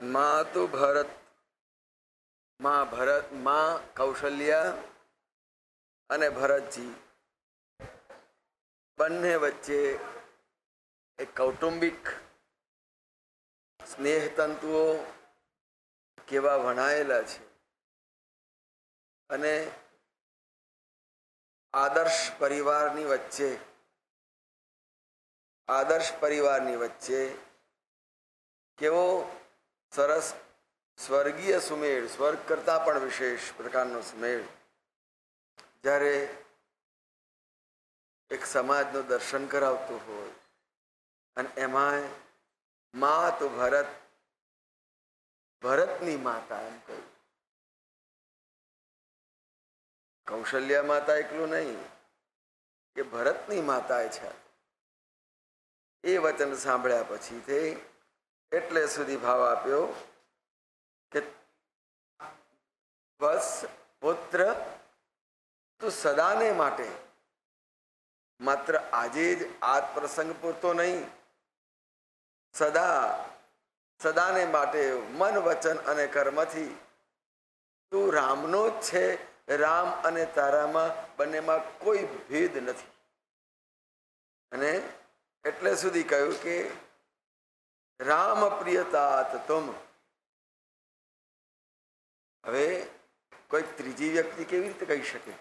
माँ तो भरत, माँ कौशल्या અને ભરતજી બંને વચ્ચે એક કૌટુંબિક સ્નેહ તંતુઓ કેવા વણાયેલા છે અને આદર્શ પરિવારની વચ્ચે કેવો સરસ સ્વર્ગીય સુમેળ, સ્વર્ગ કરતા પણ વિશેષ પ્રકારનો સુમેળ જ્યારે એક સમાજનું દર્શન કરાવતું હોય અને એમાં મા તો ભરતની માતા એમ કહ્યું. કૌશલ્યા માતા એકલું નહીં કે ભરતની માતા છે. એ વચન સાંભળ્યા પછી તે એટલે સુધી ભાવ આપ્યો કે બસ પુત્ર, તું સદાને માટે, માત્ર આજે જ આ પ્રસંગ પૂરતો નહીં, સદાને માટે મન, વચન અને કર્મથી તું રામનો જ છે. રામ અને તારામાં બંનેમાં કોઈ ભેદ નથી. અને એટલે સુધી કહ્યું કે રામ પ્રિયતાત તુમ. હવે કોઈ ત્રીજી વ્યક્તિ કેવી રીતે કહી શકે?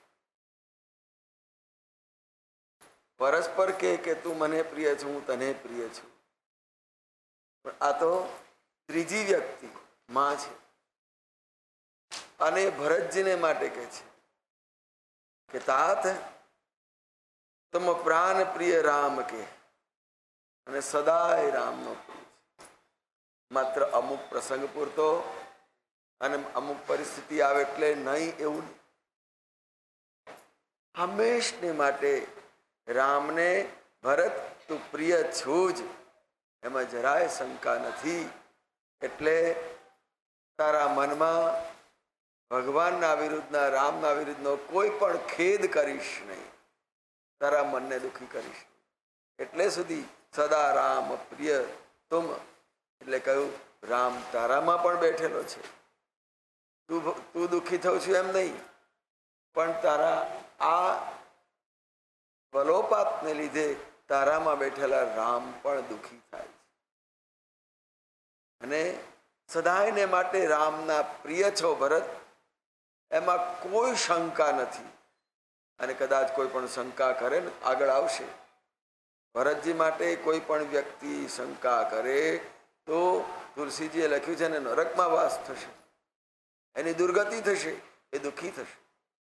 પરસ્પર કે તું મને પ્રિય છું, હું તને પ્રિય છું, પણ આ તો ત્રીજી વ્યક્તિ માં છે. અને ભરતજીને માટે કહે છે કે તાત તમ પ્રાણ પ્રિય રામ કે, અને સદાય રામનો પ્રિય છે. માત્ર અમુક પ્રસંગ પૂરતો અને અમુક પરિસ્થિતિ આવે એટલે નહીં એવું નહીં. હંમેશને માટે રામને ભરત તું પ્રિય છું જ, એમાં જરાય શંકા નથી. એટલે તારા મનમાં ભગવાનના વિરુદ્ધના, રામના વિરુદ્ધનો કોઈ પણ ખેદ કરીશ નહીં, તારા મનને દુઃખી કરીશ નહીં. એટલે સુધી સદા રામ પ્રિય તુમ, એટલે કહ્યું રામ તારામાં પણ બેઠેલો છે. તું દુઃખી થઉં છું એમ નહીં, પણ તારા આ વલોપાતને લીધે તારામાં બેઠેલા રામ પણ દુઃખી થાય છે. અને સદાયને માટે રામના પ્રિય છો ભરત, એમાં કોઈ શંકા નથી. અને કદાચ કોઈ પણ શંકા કરે ને આગળ આવશે. ભરતજી માટે કોઈ પણ વ્યક્તિ શંકા કરે તો તુલસીજીએ લખ્યું છે ને નરકમાં વાસ થશે, એની દુર્ગતિ થશે, એ દુઃખી થશે.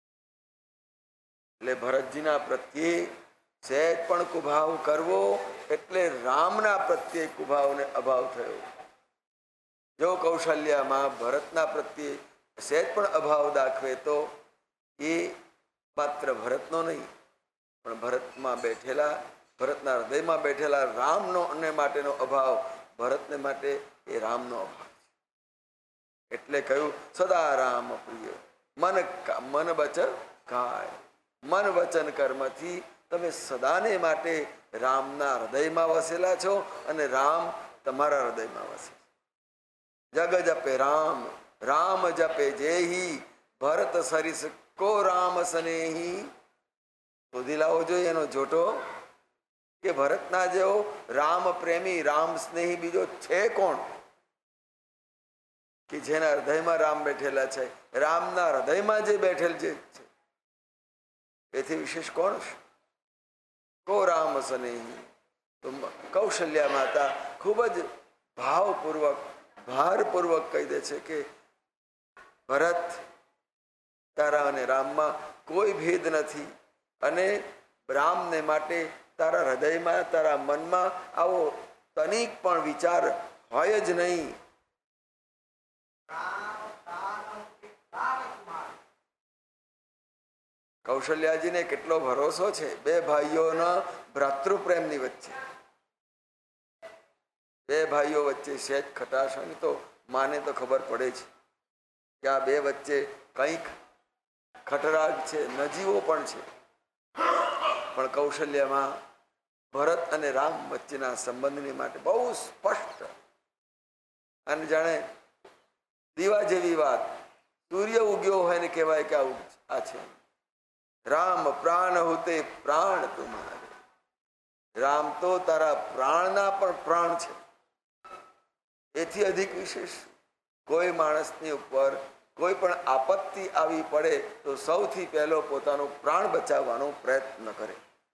એટલે ભરતજીના પ્રત્યે સહેજ પણ કુભાવ કરવો એટલે રામના પ્રત્યે કુભાવને અભાવ થયો. જો કૌશલ્યામાં ભરતના પ્રત્યે સહેજ પણ અભાવ દાખવે તો એ માત્ર ભરતનો નહીં, પણ ભરતના હૃદયમાં બેઠેલા રામનો અને માટેનો અભાવ, ભરતને માટે એ રામનો અભાવ છે. એટલે કહ્યું સદા રામ પ્રિય મન વચન કાય, મન વચન કર્મથી તમે સદાને માટે રામના હૃદયમાં વસેલા છો અને રામ તમારા હૃદયમાં વસે. જગ જપે રામ, રામ જપે જેહી, ભરત સરિસ કો રામ સ્નેહી. શોધી લાવવો જોઈએ એનો જોટો કે ભરતના જેવો રામ પ્રેમી, રામ સ્નેહી બીજો છે કોણ કે જેના હૃદયમાં રામ બેઠેલા છે. રામના હૃદયમાં જે બેઠેલ જે છે એથી વિશેષ કોણ છે? કો રામ સ્નેહી. તો કૌશલ્યા માતા ખૂબ જ ભાવપૂર્વક, ભારપૂર્વક કહી દે છે કે ભરત, તારા અને રામમાં કોઈ ભેદ નથી. અને રામને માટે તારા હૃદયમાં, તારા મનમાં આવો તનિક પણ વિચાર હોય જ નહીં. કૌશલ્યાજીને કેટલો ભરોસો છે બે ભાઈઓના ભ્રાતૃપ્રેમની વચ્ચે. બે ભાઈઓ વચ્ચે સહેજ ખટાશ હોય તો માને તો ખબર પડે છે કે આ બે વચ્ચે કંઈક ખટરાગ છે, નજીવો પણ છે. પણ કૌશલ્યામાં ભરત અને રામ વચ્ચેના સંબંધની માટે બહુ સ્પષ્ટ અને જાણે દીવા જેવી વાત, સૂર્ય ઉગ્યો હોય ને કહેવાય કે આ છે રામ પ્રાણ હોતે પ્રાણ તુમ્હારે. રામ તો તારા પ્રાણના પણ પ્રાણ છે. એથી અધિક વિશેષ કોઈ માણસની ઉપર કોઈ પણ આપત્તિ આવી પડે તો સૌથી પહેલો પોતાનો પ્રાણ બચાવવાનો પ્રયત્ન કરે.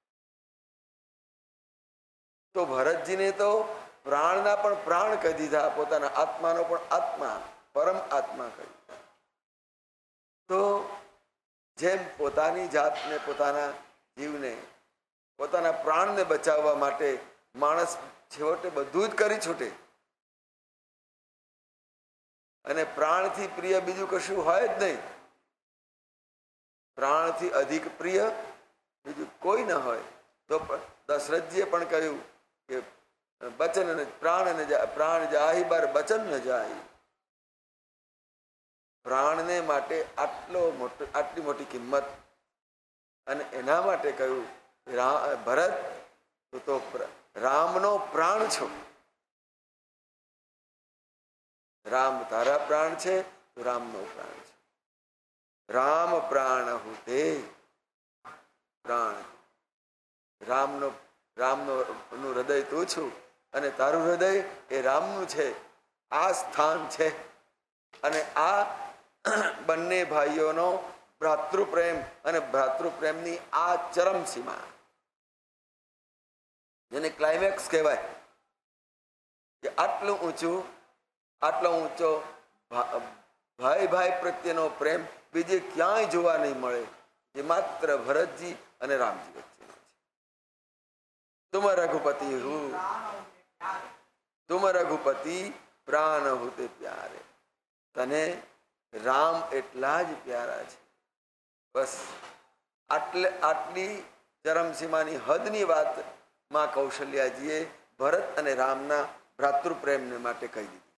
તો ભરતજીને તો પ્રાણના પણ પ્રાણ કહી દીધા, પોતાના આત્માનો પણ આત્મા, પરમ આત્મા કહી દીધા. તો જેમ પોતાની જાતને, પોતાના જીવને, પોતાના પ્રાણને બચાવવા માટે માણસ છેવટે બધું જ કરી છૂટે, અને પ્રાણથી પ્રિય બીજું કશું હોય જ નહીં. પ્રાણથી અધિક પ્રિય બીજું કોઈ ન હોય. તો દશરથજીએ પણ કહ્યું કે બચન પ્રાણ જાહી બર બચન ન જાય. પ્રાણને માટે આટલી મોટી કિંમત, અને એના માટે કહ્યું ભરત તું તો રામનો પ્રાણ છો. રામ તારા પ્રાણ છે, તો રામનો પ્રાણ છે. રામ પ્રાણ હુતે પ્રાણ. રામનું હૃદય તું છું, અને તારું હૃદય એ રામનું છે. આ સ્થાન છે. અને આ બંને ભાઈઓનો ભ્રાતૃપ્રેમ અને ભ્રાતૃપ્રેમની આ ચરમસીમા, જેને ક્લાઇમેક્સ કહેવાય, કે આટલો ઊંચો ભાઈ ભાઈ પ્રત્યેનો પ્રેમ બીજે ક્યાંય જોવા નહીં મળે, જે માત્ર ભરતજી અને રામજી વચ્ચેનો છે. તુમ રઘુપતિ હું, તુમ રઘુપતિ પ્રાણ હુતે પ્યારે. તને રામ એટલા જ પ્યારા છે. બસ આટલી ચરમસીમાની હદની વાત માં કૌશલ્યાજીએ ભરત અને રામના ભ્રાતૃપ્રેમને માટે કહી દીધી.